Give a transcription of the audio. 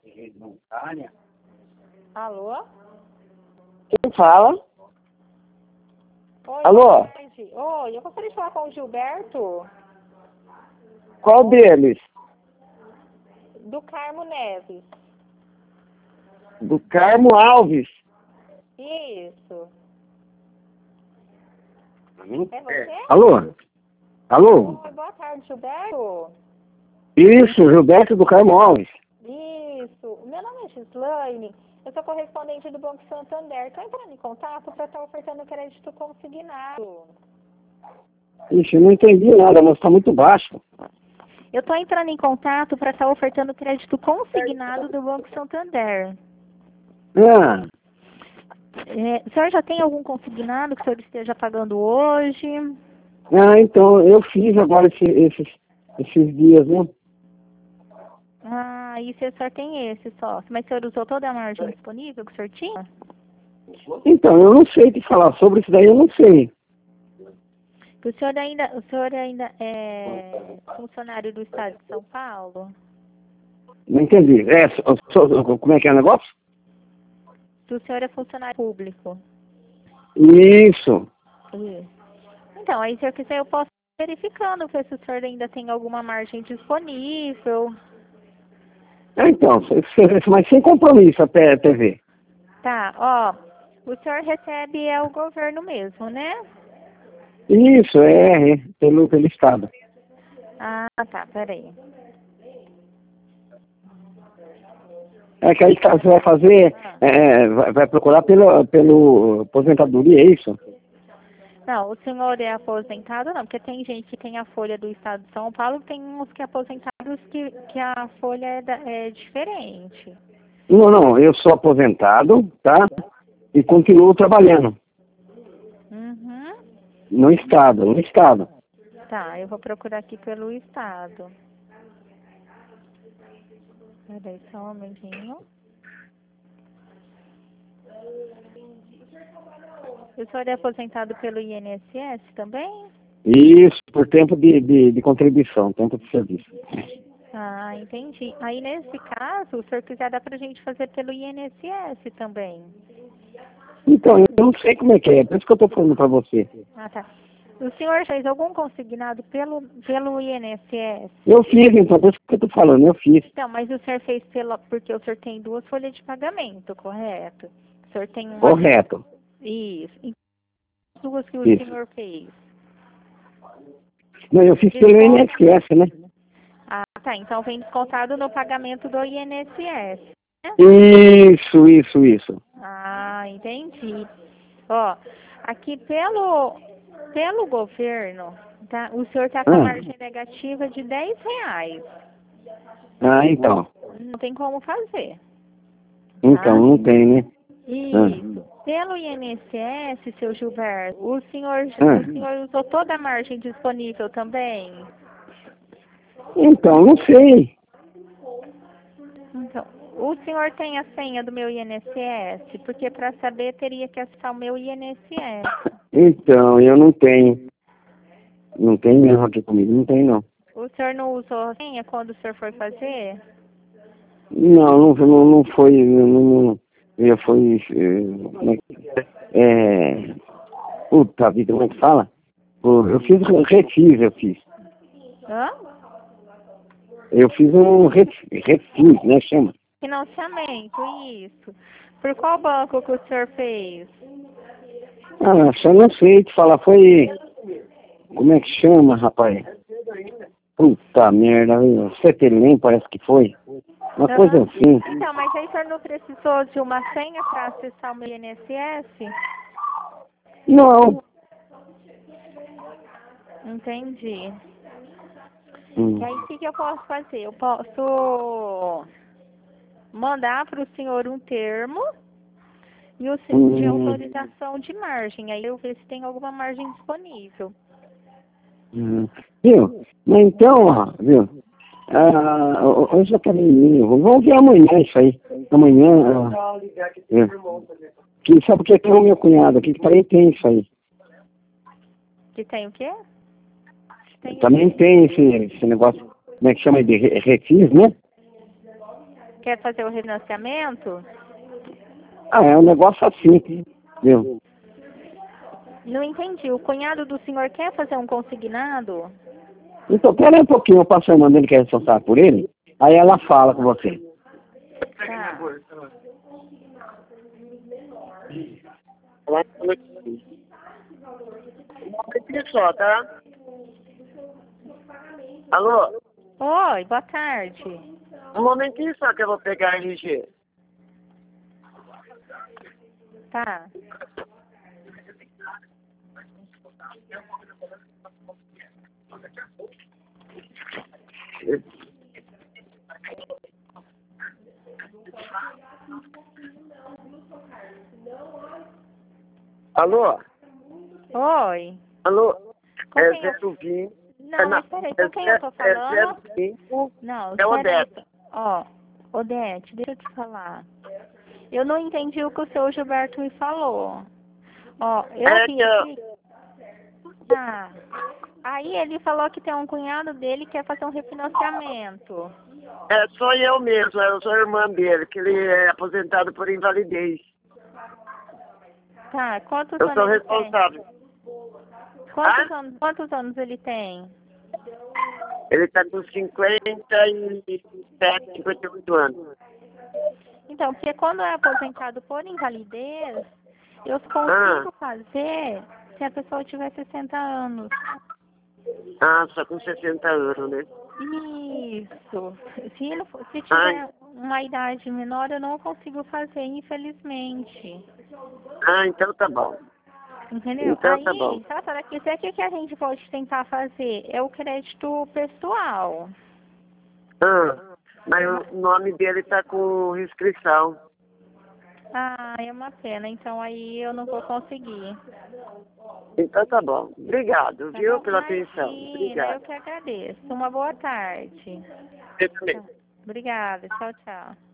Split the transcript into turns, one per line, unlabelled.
Alô?
Quem fala?
Oi,
Alô?
boa tarde. Oi, eu gostaria de falar com o Gilberto,
Qual deles?
do Carmo Neves.
Do Carmo Alves.
Isso. É você?
Alô? Alô?
Oi, boa tarde, Gilberto.
Isso, Gilberto do Carmo Alves.
Isso. Meu nome é Gislaine. Eu sou correspondente do Banco Santander. Estou entrando em contato para estar ofertando crédito consignado.
Ixi, eu não entendi nada, mas está muito baixo.
Eu estou entrando em contato para estar ofertando crédito consignado do Banco Santander.
Ah,
O senhor já tem algum consignado que o senhor esteja pagando hoje?
então, eu fiz agora esses dias, né?
Ah, e o senhor tem esse só. Mas o senhor usou toda a margem disponível que o senhor tinha?
Então, eu não sei te falar sobre isso daí, eu não sei.
O senhor ainda é funcionário do Estado de São Paulo?
Não entendi. Como é que é o negócio?
Se o senhor é funcionário público?
Isso.
Isso. Então, aí se eu quiser eu posso ir verificando ver se o senhor ainda tem alguma margem disponível.
Então, mas sem compromisso até ver.
Tá, ó, o senhor recebe o governo mesmo, né?
Isso, pelo Estado.
Ah, tá, peraí.
É que aí você vai fazer, vai procurar pelo aposentadoria, é isso?
Não, o senhor é aposentado não, porque tem gente que tem a folha do Estado de São Paulo, tem uns que é aposentados que a folha é diferente.
Não, eu sou aposentado, tá? E continuo trabalhando
Uhum.
no Estado.
Tá, eu vou procurar aqui pelo Estado. Peraí, só um momentinho. O senhor é aposentado pelo INSS também?
Isso, por tempo de contribuição, tempo de serviço.
Ah, entendi. Aí, nesse caso, se o senhor quiser, dá pra gente fazer pelo INSS também.
Então, eu não sei como é que é, por isso que eu estou falando para você.
Ah, tá. O senhor fez algum consignado pelo INSS?
Eu fiz, então, por isso que eu estou falando, eu fiz.
Então, mas o senhor fez porque o senhor tem duas folhas de pagamento, correto? O senhor tem uma...
Correto,
Isso. E duas que o
isso.
senhor fez?
Não, eu fiz pelo INSS, né?
Ah, tá. Então, vem descontado no pagamento do INSS, né?
Isso.
Ah, entendi. Ó, aqui pelo governo, tá? O senhor está com a margem negativa de R$ 10.
Então.
Não tem como fazer,
Então,
tá?
não tem, né?
Isso. Pelo INSS, seu Gilberto, o senhor usou toda a margem disponível também?
Então, não sei.
Então, o senhor tem a senha do meu INSS? Porque para saber teria que acessar o meu INSS.
Então, eu não tenho. Não tem mesmo aqui comigo, não tem não.
O senhor não usou a senha quando o senhor foi fazer?
Não foi, eu fui, puta vida, como é que fala? Eu fiz eu fiz.
Hã?
Eu fiz um refis, né, chama?
Financiamento, isso. Por qual banco que o senhor fez?
Só não sei te falar, foi, como é que chama, rapaz? Puta merda, CTLM parece que foi. Uma coisa assim.
Então, mas aí o senhor não precisou de uma senha para acessar o meu INSS?
Não.
Entendi. E aí, o que eu posso fazer? Eu posso mandar para o senhor um termo e de autorização de margem. Aí eu ver se tem alguma margem disponível.
Viu? Mas então, ó, viu? Hoje eu quero ir. Vamos ver amanhã isso aí. Amanhã. Sabe porque tem o meu cunhado aqui que também tem isso aí.
Que tem o quê?
Também tem esse negócio, como é que chama de refis, né?
Quer fazer o refinanciamento?
Ah, é um negócio assim, viu?
Não entendi. O cunhado do senhor quer fazer um consignado?
Então, pera aí um pouquinho, eu passo a irmã dele que é responsável por ele, aí ela fala com você.
Tá.
Um momentinho só, tá? Alô?
Oi, boa tarde.
Um momentinho só que eu vou pegar a RG.
Tá.
Alô?
Oi.
Alô?
Com
É
quem
Zé
eu...
Silvinho.
Não, mas peraí, com quem eu tô falando?
Zé Silvinho.
Não,
É o
peraí.
Odete.
Ó, Odete, deixa eu te falar. Eu não entendi o que o seu Gilberto me falou. Ó, eu vim aqui... Tá. Aí ele falou que tem um cunhado dele que quer fazer um refinanciamento.
É, sou eu mesmo, eu sou a irmã dele, que ele é aposentado por invalidez.
Tá, quantos
Eu
anos
sou
ele tem?
responsável.
Quantos anos ele tem?
Ele está com 57, 58 anos.
Então, porque quando é aposentado por invalidez, eu consigo fazer se a pessoa tiver 60 anos.
Ah, só com 60 anos, né?
Isso. Se tiver uma idade menor, eu não consigo fazer, infelizmente.
Ah, então tá bom.
Entendeu?
Então
Aí,
tá bom.
se a senhora quiser, o que a gente pode tentar fazer? É o crédito pessoal.
Mas o nome dele tá com inscrição.
Ah, é uma pena. Então aí eu não vou conseguir.
Então tá bom. Obrigado,
Tá
viu,
bom?
pela atenção.
Imagina, eu
Obrigado.
que agradeço. Uma boa tarde.
Você também.
Obrigada. Tchau, tchau.